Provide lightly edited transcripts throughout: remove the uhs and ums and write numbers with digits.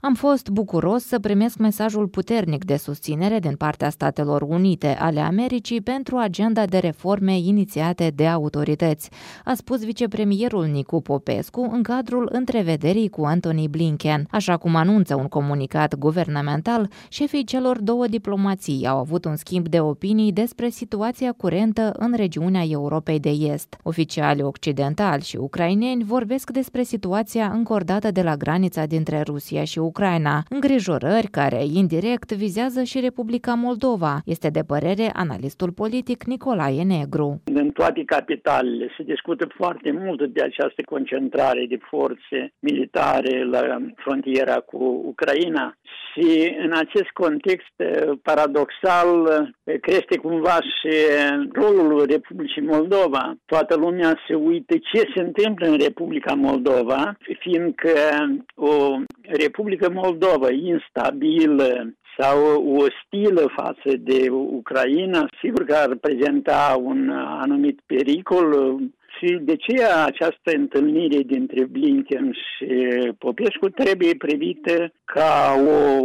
Am fost bucuros să primesc mesajul puternic de susținere din partea Statelor Unite ale Americii pentru agenda de reforme inițiate de autorități, a spus vicepremierul Nicu Popescu în cadrul întrevederii cu Antony Blinken. Așa cum anunță un comunicat guvernamental, șefii celor două diplomații au avut un schimb de opinii despre situația curentă în regiunea Europei de Est. Oficialii occidentali și ucraineni vorbesc despre situația încordată de la granița dintre Rusia și Ucraina, îngrijorări care indirect vizează și Republica Moldova, este de părere analistul politic Nicolae Negru. În toate capitalele se discută foarte mult de această concentrare de forțe militare la frontiera cu Ucraina și în acest context paradoxal crește cumva și rolul Republicii Moldova. Toată lumea se uită ce se întâmplă în Republica Moldova, fiindcă o Republică Moldova instabilă sau ostilă față de Ucraina, sigur că ar prezenta un anumit pericol. Și de ce această întâlnire dintre Blinken și Popescu trebuie privită ca o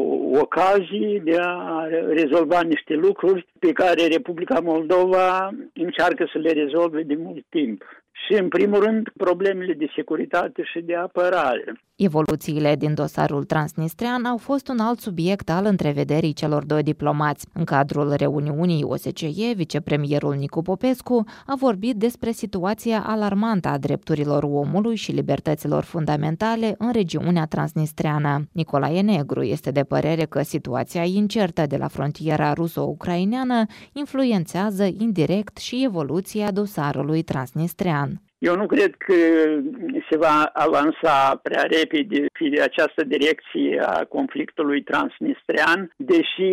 ocazie de a rezolva niște lucruri pe care Republica Moldova încearcă să le rezolve de mult timp. Și, în primul rând, problemele de securitate și de apărare. Evoluțiile din dosarul transnistrean au fost un alt subiect al întrevederii celor doi diplomați. În cadrul reuniunii OSCE, vicepremierul Nicu Popescu a vorbit despre situația alarmantă a drepturilor omului și libertăților fundamentale în regiunea transnistreană. Nicolae Negru este de părere că situația incertă de la frontiera ruso-ucraineană influențează indirect și evoluția dosarului transnistrean. Eu nu cred că se va avansa prea repede pe această direcție a conflictului transnistrean, deși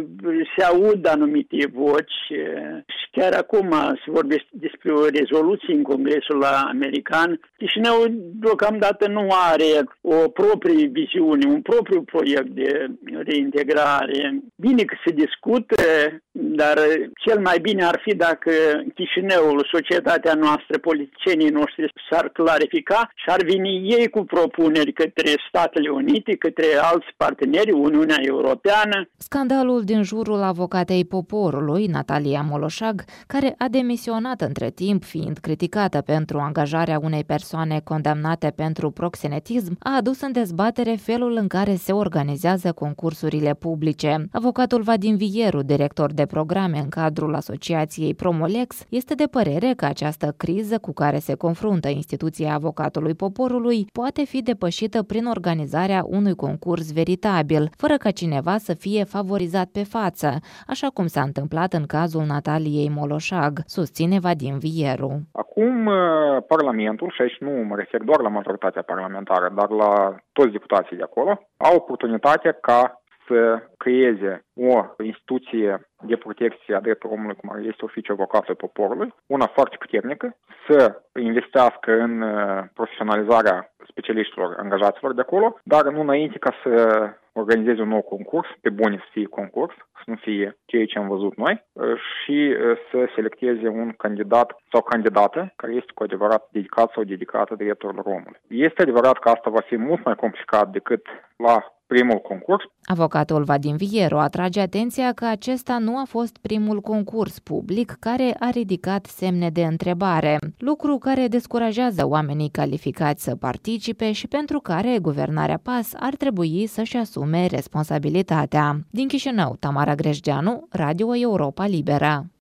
se aud anumite voci și chiar acum se vorbește despre o rezoluție în Congresul american. Chișinău deocamdată nu are o proprie viziune, un propriu proiect de reintegrare. Bine că se discută, dar cel mai bine ar fi dacă Chișinăul, societatea noastră, politicienii noștri s-ar clarifica și ar veni ei cu propuneri către Statele Unite, către alți parteneri, Uniunea Europeană. Scandalul din jurul avocatei poporului, Natalia Moloșag, care a demisionat între timp fiind criticată pentru angajarea unei persoane condamnate pentru proxenetism, a adus în dezbatere felul în care se organizează concursurile publice. Avocatul Vadim Vieru, director de programe în cadrul asociației Promolex, este de părere că această criză cu care se confruntă instituția avocatului poporului poate fi depășită prin organizarea unui concurs veritabil, fără ca cineva să fie favorizat pe față, așa cum s-a întâmplat în cazul Nataliei Moloșag, susține Vadim Vieru. Acum Parlamentul, și aici nu mă refer doar la majoritatea parlamentară, dar la toți deputații de acolo, au oportunitatea ca să creeze o instituție de protecție a drepturilor omului, cum este Oficiul Avocatului Poporului, una foarte puternică, să investească în profesionalizarea specialiștilor angajaților de acolo, dar nu înainte ca să organizeze un nou concurs, pe bune să fie concurs, să nu fie ceea ce am văzut noi, și să selecteze un candidat sau candidată care este cu adevărat dedicat sau dedicată drepturilor omului. Este adevărat că asta va fi mult mai complicat decât la primul concurs. Avocatul Vadim Vieru atrage atenția că acesta nu a fost primul concurs public care a ridicat semne de întrebare, lucru care descurajează oamenii calificați să participe și pentru care guvernarea PAS ar trebui să-și asume responsabilitatea. Din Chișinău, Tamara Greșdeanu, Radio Europa Liberă.